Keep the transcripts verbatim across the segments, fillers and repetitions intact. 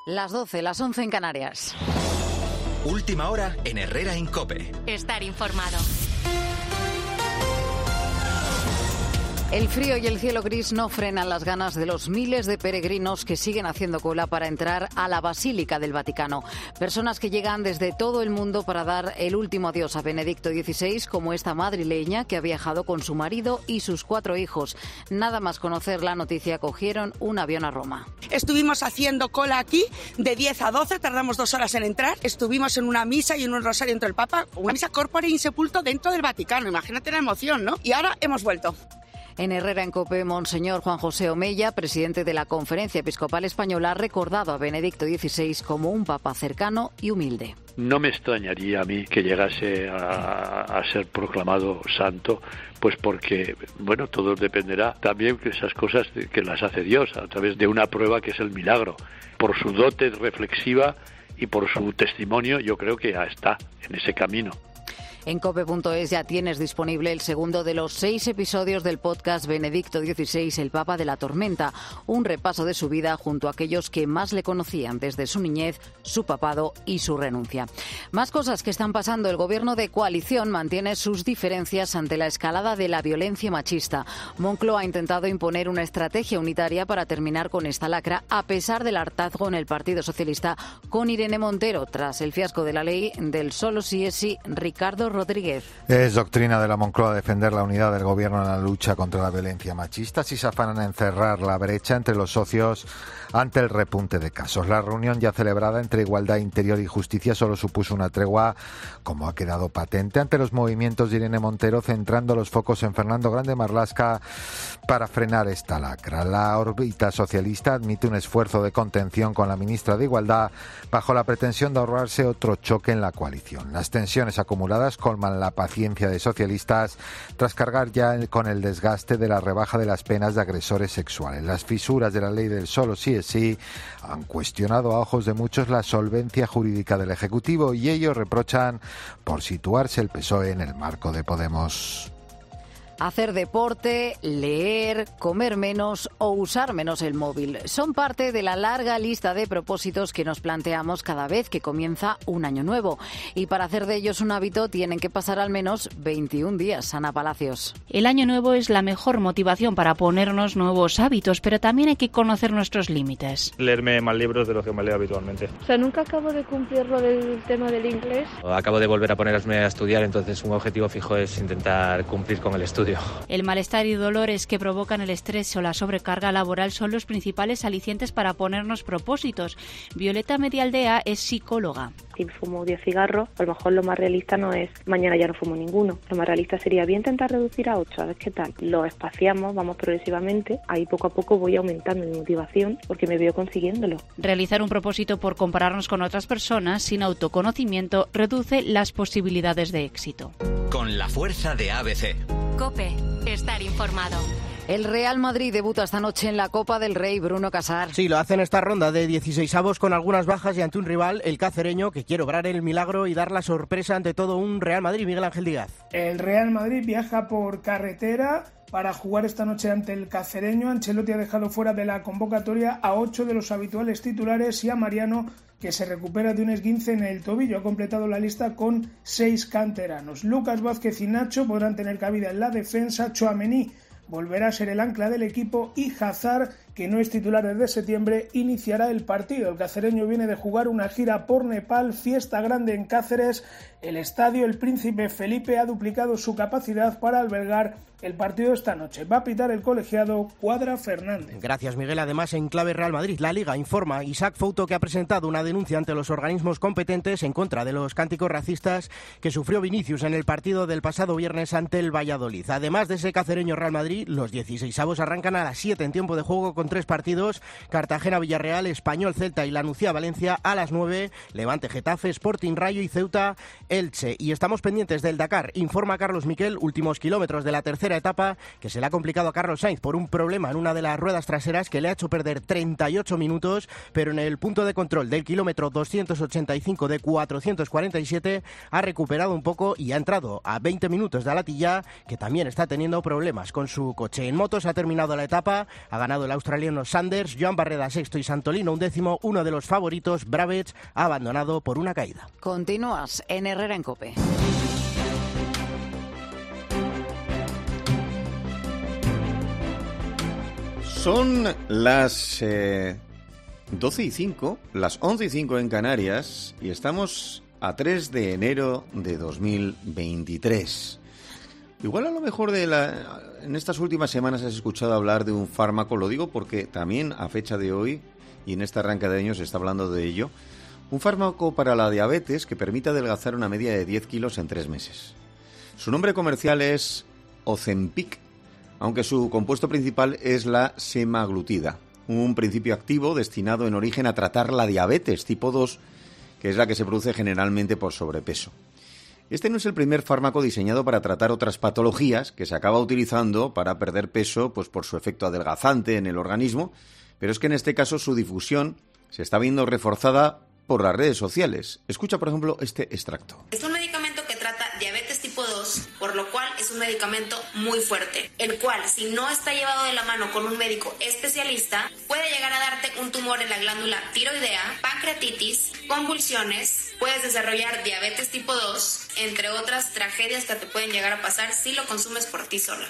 Las doce, las once en Canarias. Última hora en Herrera en COPE. Estar informado. El frío y el cielo gris no frenan las ganas de los miles de peregrinos que siguen haciendo cola para entrar a la Basílica del Vaticano. Personas que llegan desde todo el mundo para dar el último adiós a Benedicto dieciséis, como esta madrileña que ha viajado con su marido y sus cuatro hijos. Nada más conocer la noticia, cogieron un avión a Roma. Estuvimos haciendo cola aquí de diez a doce, tardamos dos horas en entrar. Estuvimos en una misa y en un rosario entre el Papa, una misa corpore insepulto dentro del Vaticano. Imagínate la emoción, ¿no? Y ahora hemos vuelto. En Herrera en COPE, Monseñor Juan José Omeya, presidente de la Conferencia Episcopal Española, ha recordado a Benedicto dieciséis como un papa cercano y humilde. No me extrañaría a mí que llegase a, a ser proclamado santo, pues porque, bueno, todo dependerá también de esas cosas que las hace Dios, a través de una prueba que es el milagro. Por su dote reflexiva y por su testimonio, yo creo que ya está en ese camino. En cope punto es ya tienes disponible el segundo de los seis episodios del podcast Benedicto dieciséis, el Papa de la Tormenta, un repaso de su vida junto a aquellos que más le conocían desde su niñez, su papado y su renuncia. Más cosas que están pasando. El gobierno de coalición mantiene sus diferencias ante la escalada de la violencia machista. Moncloa ha intentado imponer una estrategia unitaria para terminar con esta lacra, a pesar del hartazgo en el Partido Socialista con Irene Montero, tras el fiasco de la ley del solo sí es sí. Ricardo Rodríguez. Es doctrina de la Moncloa defender la unidad del gobierno en la lucha contra la violencia machista, si se afanan en cerrar la brecha entre los socios ante el repunte de casos. La reunión ya celebrada entre Igualdad, Interior y Justicia solo supuso una tregua, como ha quedado patente, ante los movimientos de Irene Montero, centrando los focos en Fernando Grande Marlaska para frenar esta lacra. La órbita socialista admite un esfuerzo de contención con la ministra de Igualdad bajo la pretensión de ahorrarse otro choque en la coalición. Las tensiones acumuladas colman la paciencia de socialistas tras cargar ya con el desgaste de la rebaja de las penas de agresores sexuales. Las fisuras de la ley del solo sí es sí han cuestionado a ojos de muchos la solvencia jurídica del Ejecutivo y ellos reprochan por situarse el P S O E en el marco de Podemos. Hacer deporte, leer, comer menos o usar menos el móvil son parte de la larga lista de propósitos que nos planteamos cada vez que comienza un año nuevo. Y para hacer de ellos un hábito tienen que pasar al menos veintiún días. Ana Palacios. El año nuevo es la mejor motivación para ponernos nuevos hábitos, pero también hay que conocer nuestros límites. Leerme más libros de los que me leo habitualmente. O sea, nunca acabo de cumplir lo del tema del inglés. Acabo de volver a ponerme a estudiar, entonces un objetivo fijo es intentar cumplir con el estudio. El malestar y dolores que provocan el estrés o la sobrecarga laboral son los principales alicientes para ponernos propósitos. Violeta Medialdea es psicóloga. Si fumo diez cigarros, a lo mejor lo más realista no es mañana ya no fumo ninguno. Lo más realista sería bien intentar reducir a ocho, a ver qué tal. Lo espaciamos, vamos progresivamente. Ahí poco a poco voy aumentando mi motivación porque me veo consiguiéndolo. Realizar un propósito por compararnos con otras personas sin autoconocimiento reduce las posibilidades de éxito. Con la fuerza de A B C. COPE. Estar informado. El Real Madrid debuta esta noche en la Copa del Rey. Bruno Casar. Sí, lo hace en esta ronda de dieciseisavos con algunas bajas y ante un rival, el cacereño, que quiere obrar el milagro y dar la sorpresa ante todo un Real Madrid. Miguel Ángel Díaz. El Real Madrid viaja por carretera para jugar esta noche ante el cacereño. Ancelotti ha dejado fuera de la convocatoria a ocho de los habituales titulares y a Mariano, que se recupera de un esguince en el tobillo. Ha completado la lista con seis canteranos. Lucas Vázquez y Nacho podrán tener cabida en la defensa. Tchouaméni volverá a ser el ancla del equipo y Hazard, que no es titular desde septiembre, iniciará el partido. El cacereño viene de jugar una gira por Nepal, fiesta grande en Cáceres. El estadio El Príncipe Felipe ha duplicado su capacidad para albergar el partido esta noche. Va a pitar el colegiado Cuadra Fernández. Gracias, Miguel. Además, en clave Real Madrid, la Liga informa Isaac Fouto, que ha presentado una denuncia ante los organismos competentes en contra de los cánticos racistas que sufrió Vinicius en el partido del pasado viernes ante el Valladolid. Además de ese cacereño Real Madrid, los dieciseisavos arrancan a las siete en tiempo de juego con tres partidos: Cartagena-Villarreal, Español-Celta y Lanucía-Valencia a las nueve, Levante-Getafe, Sporting-Rayo y Ceuta-Elche. Y estamos pendientes del Dakar. Informa Carlos Miquel, últimos kilómetros de la tercera etapa, que se le ha complicado a Carlos Sainz por un problema en una de las ruedas traseras que le ha hecho perder treinta y ocho minutos, pero en el punto de control del kilómetro doscientos ochenta y cinco de cuatrocientos cuarenta y siete ha recuperado un poco y ha entrado a veinte minutos de Alatilla, que también está teniendo problemas con su coche. En motos ha terminado la etapa, ha ganado el australiano australiano Sanders, Joan Barreda sexto y Santolino undécimo. Uno de los favoritos, Bravets, ha abandonado por una caída. Continúas en Herrera en COPE. Son las eh, doce y cinco, las once y cinco en Canarias, y estamos a tres de enero de dos mil veintitrés. Igual a lo mejor de la, en estas últimas semanas has escuchado hablar de un fármaco, lo digo porque también a fecha de hoy, y en este arranque de año se está hablando de ello, un fármaco para la diabetes que permite adelgazar una media de diez kilos en tres meses. Su nombre comercial es Ozempic, aunque su compuesto principal es la semaglutida, un principio activo destinado en origen a tratar la diabetes tipo dos, que es la que se produce generalmente por sobrepeso. Este no es el primer fármaco diseñado para tratar otras patologías que se acaba utilizando para perder peso, pues por su efecto adelgazante en el organismo, pero es que en este caso su difusión se está viendo reforzada por las redes sociales. Escucha, por ejemplo, este extracto. Es un medicamento que trata diabetes tipo dos, por lo cual es un medicamento muy fuerte, el cual, si no está llevado de la mano con un médico especialista, puede llegar a darte un tumor en la glándula tiroidea, pancreatitis, convulsiones, puedes desarrollar diabetes tipo dos, entre otras tragedias que te pueden llegar a pasar si lo consumes por ti sola.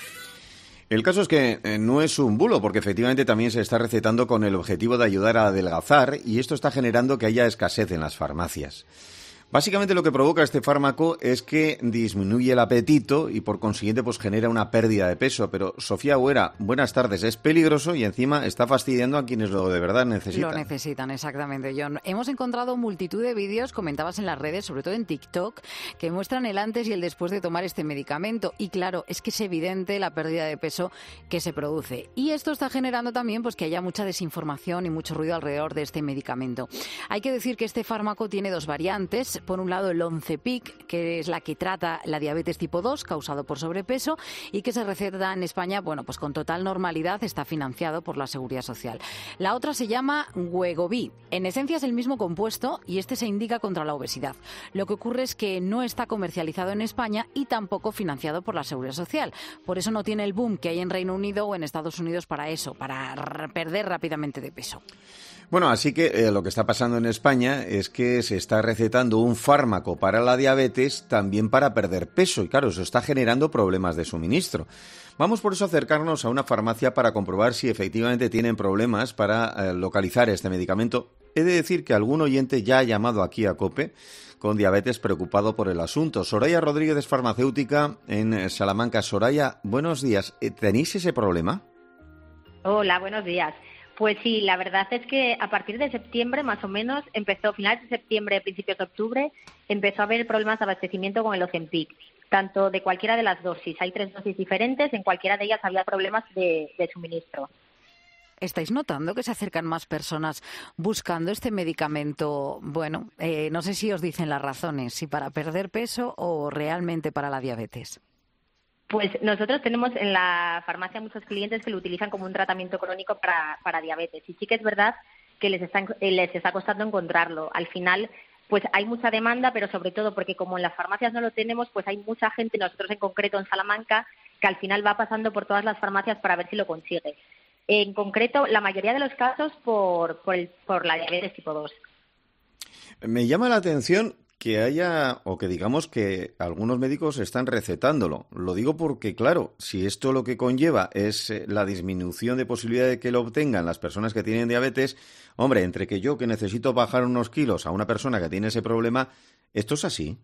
El caso es que eh, no es un bulo, porque efectivamente también se está recetando con el objetivo de ayudar a adelgazar, y esto está generando que haya escasez en las farmacias. Básicamente lo que provoca este fármaco es que disminuye el apetito y por consiguiente pues genera una pérdida de peso. Pero Sofía Huera, buenas tardes. Es peligroso y encima está fastidiando a quienes lo de verdad necesitan. Lo necesitan, exactamente, John. Hemos encontrado multitud de vídeos, comentabas en las redes, sobre todo en TikTok, que muestran el antes y el después de tomar este medicamento. Y claro, es que es evidente la pérdida de peso que se produce. Y esto está generando también pues que haya mucha desinformación y mucho ruido alrededor de este medicamento. Hay que decir que este fármaco tiene dos variantes. Por un lado, el Ozempic, que es la que trata la diabetes tipo dos, causado por sobrepeso, y que se receta en España, bueno, pues con total normalidad, está financiado por la Seguridad Social. La otra se llama Wegovy. En esencia es el mismo compuesto y este se indica contra la obesidad. Lo que ocurre es que no está comercializado en España y tampoco financiado por la Seguridad Social. Por eso no tiene el boom que hay en Reino Unido o en Estados Unidos para eso, para perder rápidamente de peso. Bueno, así que eh, lo que está pasando en España es que se está recetando un fármaco para la diabetes también para perder peso y claro, eso está generando problemas de suministro. Vamos por eso a acercarnos a una farmacia para comprobar si efectivamente tienen problemas para eh, localizar este medicamento. He de decir que algún oyente ya ha llamado aquí a COPE con diabetes preocupado por el asunto. Soraya Rodríguez es farmacéutica en Salamanca. Soraya, buenos días. ¿Tenéis ese problema? Hola, buenos días. Pues sí, la verdad es que a partir de septiembre, más o menos, empezó, finales de septiembre, principios de octubre, empezó a haber problemas de abastecimiento con el Ozempic, tanto de cualquiera de las dosis. Hay tres dosis diferentes, en cualquiera de ellas había problemas de, de suministro. ¿Estáis notando que se acercan más personas buscando este medicamento? Bueno, eh, no sé si os dicen las razones, si para perder peso o realmente para la diabetes. Pues nosotros tenemos en la farmacia muchos clientes que lo utilizan como un tratamiento crónico para, para diabetes. Y sí que es verdad que les está, les está costando encontrarlo. Al final, pues hay mucha demanda, pero sobre todo porque como en las farmacias no lo tenemos, pues hay mucha gente, nosotros en concreto en Salamanca, que al final va pasando por todas las farmacias para ver si lo consigue. En concreto, la mayoría de los casos por, por, el, por la diabetes tipo dos. Me llama la atención que haya, o que digamos que algunos médicos están recetándolo. Lo digo porque, claro, si esto lo que conlleva es la disminución de posibilidad de que lo obtengan las personas que tienen diabetes, hombre, entre que yo que necesito bajar unos kilos a una persona que tiene ese problema, ¿esto es así?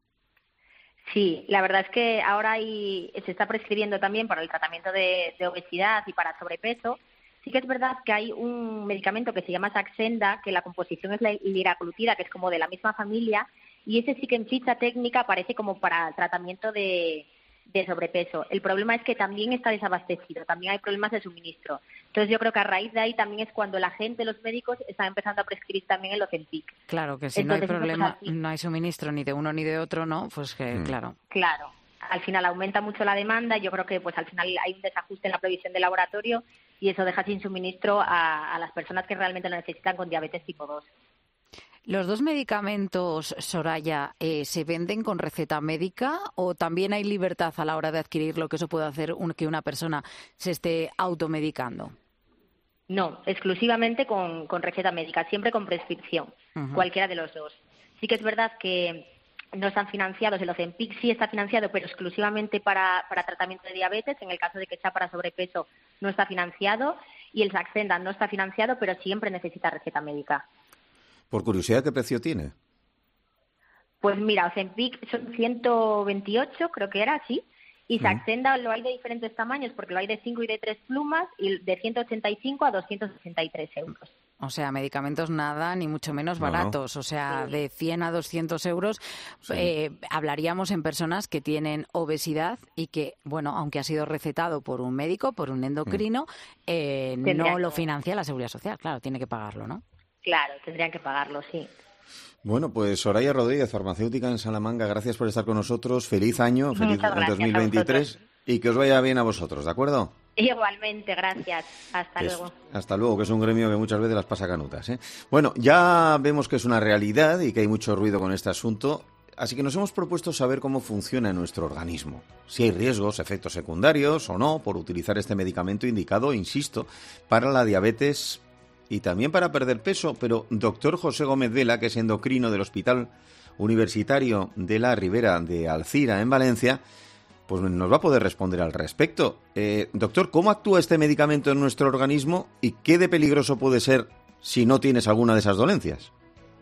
Sí, la verdad es que ahora hay, se está prescribiendo también para el tratamiento de, de obesidad y para sobrepeso. Sí que es verdad que hay un medicamento que se llama Saxenda, que la composición es la liraglutida, que es como de la misma familia, y ese sí que en ficha técnica aparece como para tratamiento de, de sobrepeso. El problema es que también está desabastecido, también hay problemas de suministro. Entonces yo creo que a raíz de ahí también es cuando la gente, los médicos, están empezando a prescribir también el Ozempic. Claro, que si Entonces, no hay problema, no hay suministro ni de uno ni de otro, ¿no? Pues que, mm. claro. Claro. Al final aumenta mucho la demanda, yo creo que pues al final hay un desajuste en la provisión del laboratorio y eso deja sin suministro a, a las personas que realmente lo necesitan con diabetes tipo dos. ¿Los dos medicamentos, Soraya, eh, se venden con receta médica o también hay libertad a la hora de adquirirlo, que eso puede hacer un, que una persona se esté automedicando? No, exclusivamente con, con receta médica, siempre con prescripción, uh-huh. cualquiera de los dos. Sí que es verdad que no están financiados, el Ozempic sí está financiado, pero exclusivamente para, para tratamiento de diabetes. En el caso de que sea para sobrepeso, no está financiado. Y el Saxenda no está financiado, pero siempre necesita receta médica. Por curiosidad, ¿qué precio tiene? Pues mira, Ozempic son ciento veintiocho, creo que era, sí. Y Saxenda lo hay de diferentes tamaños, porque lo hay de cinco y de tres plumas, y de ciento ochenta y cinco a doscientos sesenta y tres euros. O sea, medicamentos nada, ni mucho menos baratos. No, no. O sea, sí. de cien a doscientos euros. Sí. Eh, hablaríamos en personas que tienen obesidad y que, bueno, aunque ha sido recetado por un médico, por un endocrino, eh, no lo financia la Seguridad Social. Claro, tiene que pagarlo, ¿no? Claro, tendrían que pagarlo, sí. Bueno, pues Soraya Rodríguez, farmacéutica en Salamanca, gracias por estar con nosotros. Feliz año, feliz dos mil veintitrés y que os vaya bien a vosotros, ¿de acuerdo? Igualmente, gracias. Hasta es, luego. Hasta luego, que es un gremio que muchas veces las pasa canutas, ¿eh? Bueno, ya vemos que es una realidad y que hay mucho ruido con este asunto, así que nos hemos propuesto saber cómo funciona nuestro organismo. Si hay riesgos, efectos secundarios o no por utilizar este medicamento indicado, insisto, para la diabetes y también para perder peso. Pero doctor José Gómez Vela, que es endocrino del Hospital Universitario de la Ribera de Alcira, en Valencia, pues nos va a poder responder al respecto. Eh, doctor, ¿cómo actúa este medicamento en nuestro organismo y qué de peligroso puede ser si no tienes alguna de esas dolencias?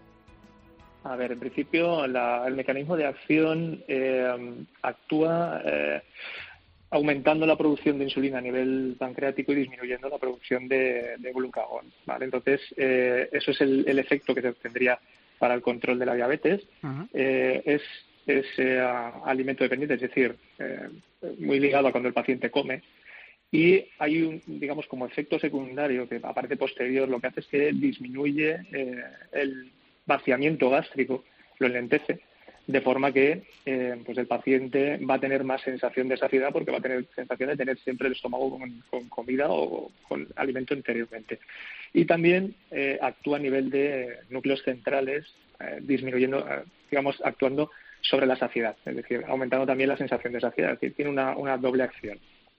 A ver, en principio la, el mecanismo de acción eh, actúa eh, aumentando la producción de insulina a nivel pancreático y disminuyendo la producción de, de glucagón, ¿vale? Entonces, eh, eso es el, el efecto que se tendría para el control de la diabetes. Uh-huh. Eh, es es eh, alimento dependiente, es decir, eh, muy ligado a cuando el paciente come. Y hay un, digamos, como efecto secundario que aparte posterior, lo que hace es que disminuye eh, el vaciamiento gástrico, lo enlentece, de forma que eh, pues el paciente va a tener más sensación de saciedad porque va a tener sensación de tener siempre el estómago con, con comida o con alimento interiormente. Y también eh, actúa a nivel de núcleos centrales, eh, disminuyendo, eh, digamos, actuando sobre la saciedad, es decir, aumentando también la sensación de saciedad, es decir, tiene una, una doble acción.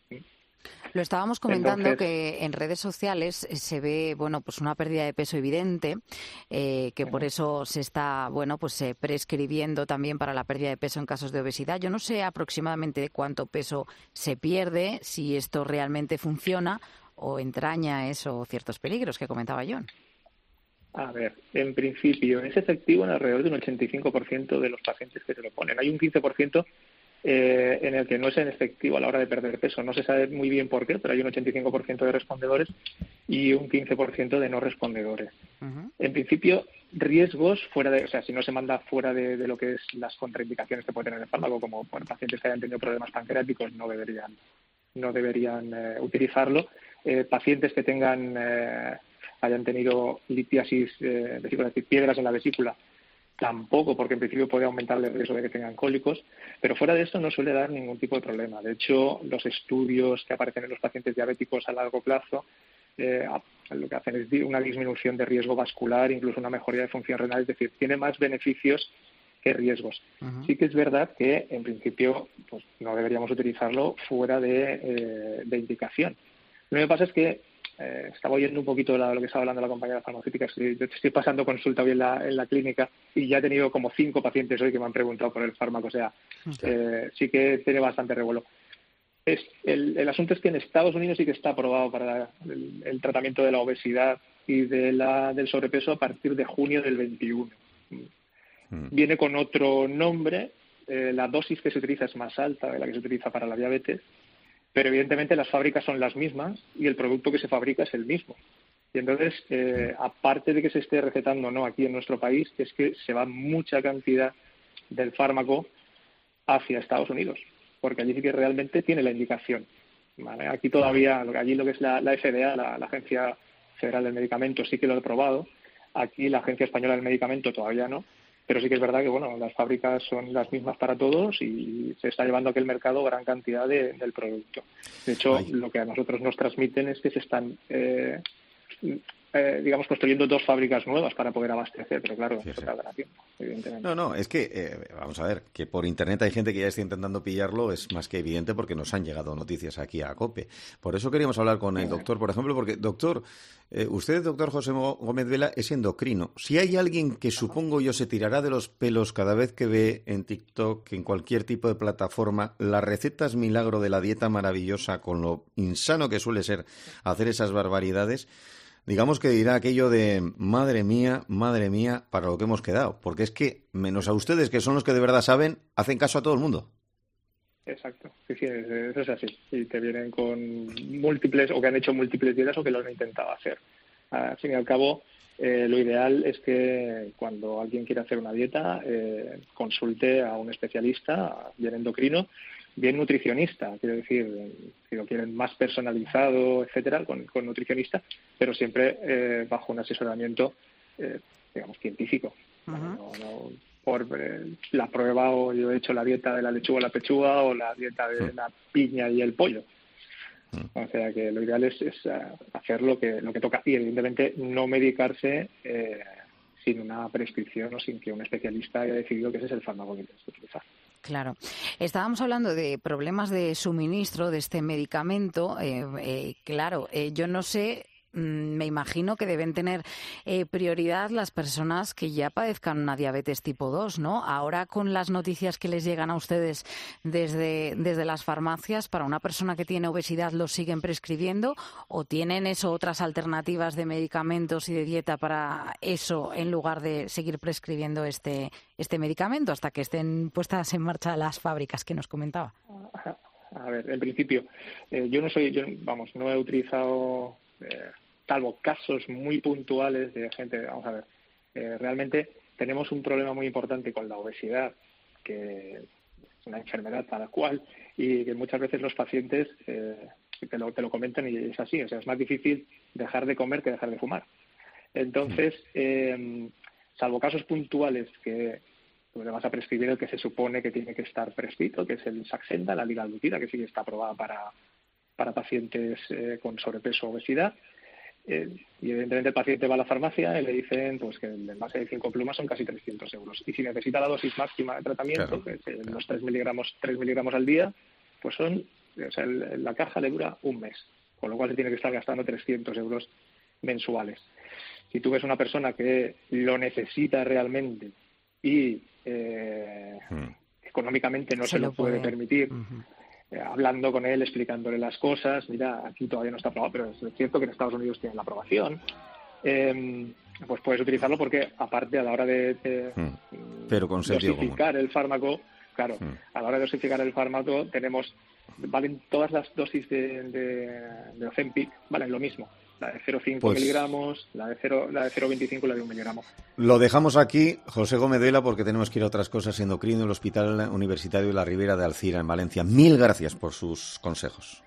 Lo estábamos comentando. Entonces, que en redes sociales se ve, bueno, pues una pérdida de peso evidente, eh, que uh-huh. por eso se está, bueno, pues eh, prescribiendo también para la pérdida de peso en casos de obesidad. Yo no sé aproximadamente cuánto peso se pierde, si esto realmente funciona o entraña eso ciertos peligros que comentaba John. A ver, en principio es efectivo en alrededor de un ochenta y cinco por ciento de los pacientes que se lo ponen. Hay un quince por ciento eh, en el que no es en efectivo a la hora de perder peso. No se sabe muy bien por qué, pero hay un ochenta y cinco por ciento de respondedores y un quince por ciento de no respondedores. Uh-huh. En principio, riesgos fuera de, o sea, si no se manda fuera de, de lo que es las contraindicaciones que puede tener el fármaco, como bueno, pacientes que hayan tenido problemas pancreáticos no deberían, no deberían eh, utilizarlo. Eh, pacientes que tengan eh, hayan tenido litiasis, eh, vesícula, es decir, piedras en la vesícula, tampoco, porque en principio puede aumentar el riesgo de que tengan cólicos, pero fuera de esto no suele dar ningún tipo de problema. De hecho, los estudios que aparecen en los pacientes diabéticos a largo plazo eh, lo que hacen es una disminución de riesgo vascular, incluso una mejoría de función renal, es decir, tiene más beneficios que riesgos. Uh-huh. Sí que es verdad que, en principio, pues no deberíamos utilizarlo fuera de, eh, de indicación. Lo que pasa es que Eh, estaba oyendo un poquito la, lo que estaba hablando la compañera farmacéutica. Estoy, estoy pasando consulta hoy en la, en la clínica y ya he tenido como cinco pacientes hoy que me han preguntado por el fármaco. O sea, okay. eh, sí que tiene bastante revuelo. Es, el, el asunto es que en Estados Unidos sí que está aprobado para el, el tratamiento de la obesidad y de la, del sobrepeso a partir de junio del veintiuno. Mm. Viene con otro nombre. Eh, la dosis que se utiliza es más alta de la que se utiliza para la diabetes. Pero evidentemente las fábricas son las mismas y el producto que se fabrica es el mismo. Y entonces, eh, aparte de que se esté recetando o no aquí en nuestro país, es que se va mucha cantidad del fármaco hacia Estados Unidos, porque allí sí que realmente tiene la indicación, ¿vale? Aquí todavía, allí lo que es la, la F D A, la, la Agencia Federal del Medicamento, sí que lo ha aprobado. Aquí la Agencia Española del Medicamento todavía no. Pero sí que es verdad que bueno, las fábricas son las mismas para todos y se está llevando a aquel mercado gran cantidad de, del producto. De hecho, Ay. lo que a nosotros nos transmiten es que se están eh, eh, digamos, construyendo dos fábricas nuevas para poder abastecer, pero claro, Sí, eso sí. tardará tiempo, evidentemente. No, no, es que, eh, vamos a ver, que por Internet hay gente que ya está intentando pillarlo, es más que evidente porque nos han llegado noticias aquí a COPE. Por eso queríamos hablar con el doctor, por ejemplo, porque, doctor, eh, usted, doctor José Gómez Vela, es endocrino. Si hay alguien que supongo yo se tirará de los pelos cada vez que ve en TikTok, en cualquier tipo de plataforma, las recetas milagro de la dieta maravillosa con lo insano que suele ser hacer esas barbaridades, digamos que dirá aquello de madre mía, madre mía, para lo que hemos quedado. Porque es que, menos a ustedes, que son los que de verdad saben, hacen caso a todo el mundo. Exacto, sí, sí, eso es así. Y te vienen con múltiples, o que han hecho múltiples dietas o que lo han intentado hacer. Al fin y al cabo, eh, lo ideal es que cuando alguien quiere hacer una dieta, eh, consulte a un especialista, bien endocrino, bien nutricionista, quiero decir, si lo quieren más personalizado, etcétera, con, con nutricionista, pero siempre eh, bajo un asesoramiento, eh, digamos, científico. Uh-huh. No, no por eh, la prueba, o yo he hecho la dieta de la lechuga a la pechuga, o la dieta de uh-huh. la piña y el pollo. Uh-huh. O sea que lo ideal es, es uh, hacer lo que, lo que toca, y evidentemente no medicarse eh, sin una prescripción o sin que un especialista haya decidido que ese es el fármaco que tienes que utilizar. Claro. Estábamos hablando de problemas de suministro de este medicamento. Eh, eh, claro, eh, yo no sé, mmm, me imagino que deben tener eh, prioridad las personas que ya padezcan una diabetes tipo dos, ¿no? Ahora, con las noticias que les llegan a ustedes desde, desde las farmacias, ¿para una persona que tiene obesidad lo siguen prescribiendo o tienen eso, otras alternativas de medicamentos y de dieta para eso, en lugar de seguir prescribiendo este este medicamento hasta que estén puestas en marcha las fábricas que nos comentaba? A ver, en principio, eh, yo no soy, yo, vamos, no he utilizado, eh, salvo casos muy puntuales de gente, vamos a ver, eh, realmente tenemos un problema muy importante con la obesidad, que es una enfermedad tal cual, y que muchas veces los pacientes eh, te, lo, te lo comentan y es así, o sea, es más difícil dejar de comer que dejar de fumar. Entonces, eh, salvo casos puntuales que tú le vas a prescribir el que se supone que tiene que estar prescrito, que es el Saxenda, la liraglutida, que sí que está aprobada para, para pacientes eh, con sobrepeso o obesidad. Eh, y evidentemente el paciente va a la farmacia y le dicen pues que el envase de cinco plumas son casi trescientos euros. Y si necesita la dosis máxima de tratamiento, claro, que es eh, los tres miligramos, tres miligramos al día, pues son, o sea, el, la caja le dura un mes, con lo cual se tiene que estar gastando trescientos euros mensuales. Si tú ves una persona que lo necesita realmente y eh, hmm. económicamente no se, se lo puede, puede permitir, uh-huh. eh, hablando con él, explicándole las cosas, mira, aquí todavía no está aprobado, pero es cierto que en Estados Unidos tienen la aprobación, eh, pues puedes utilizarlo porque, aparte, a la hora de, de hmm. pero con dosificar el fármaco, claro, hmm. a la hora de dosificar el fármaco tenemos, valen todas las dosis de, de, de Ozempic, valen lo mismo. La de cero coma cinco pues, miligramos, la de cero, la de cero coma veinticinco y la de un miligramo. Lo dejamos aquí, José Gómez Vela, porque tenemos que ir a otras cosas. Endocrino, el Hospital Universitario de la Ribera de Alcira, en Valencia. Mil gracias por sus consejos.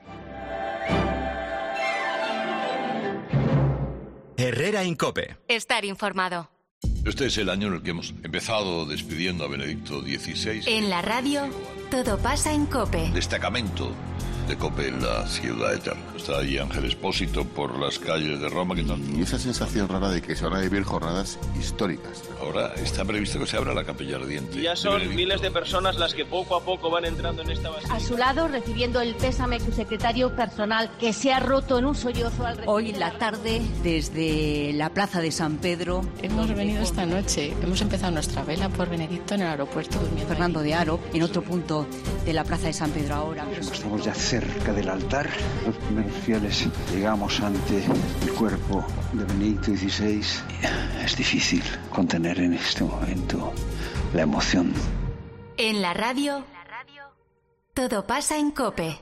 Herrera en COPE. Estar informado. Este es el año en el que hemos empezado despidiendo a Benedicto dieciséis. En la radio, todo pasa en COPE. Destacamento de COPE en la ciudad eterna. Está ahí Ángel Expósito por las calles de Roma. Que tanto... Y esa sensación rara de que se van a vivir jornadas históricas. Ahora está previsto que se abra la capilla ardiente. Ya son de miles de personas las que poco a poco van entrando en esta basílica. A su lado, recibiendo el pésame su secretario personal, que se ha roto en un sollozo al... Hoy la tarde, desde la plaza de San Pedro... Hemos venido esta noche, hemos empezado nuestra vela por Benedicto en el aeropuerto. Fernando de Haro, en otro punto de la plaza de San Pedro ahora. Estamos ya cerca del altar. Los primeros fieles llegamos ante el cuerpo de Benedicto dieciséis. Es difícil contener en este momento la emoción. En la radio, todo pasa en COPE.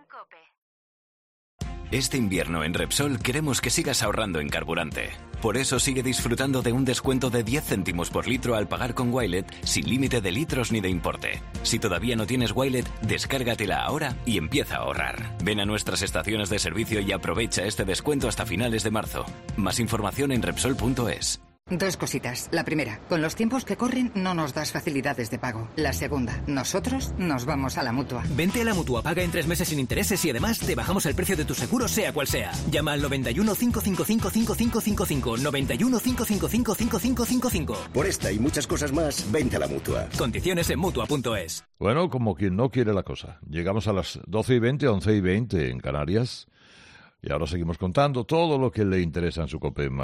Este invierno en Repsol queremos que sigas ahorrando en carburante. Por eso sigue disfrutando de un descuento de diez céntimos por litro al pagar con Wilet, sin límite de litros ni de importe. Si todavía no tienes Wilet, descárgatela ahora y empieza a ahorrar. Ven a nuestras estaciones de servicio y aprovecha este descuento hasta finales de marzo. Más información en Repsol punto es. Dos cositas. La primera, con los tiempos que corren no nos das facilidades de pago. La segunda, nosotros nos vamos a la Mutua. Vente a la Mutua, paga en tres meses sin intereses y además te bajamos el precio de tu seguro sea cual sea. Llama al noventa y uno, cinco cinco cinco, cinco cinco cinco cinco, noventa y uno, cinco cinco cinco, cinco cinco cinco cinco. Por esta y muchas cosas más, vente a la Mutua. Condiciones en Mutua punto es. Bueno, como quien no quiere la cosa. Llegamos a las doce y veinte, once y veinte en Canarias. Y ahora seguimos contando todo lo que le interesa en su COPE.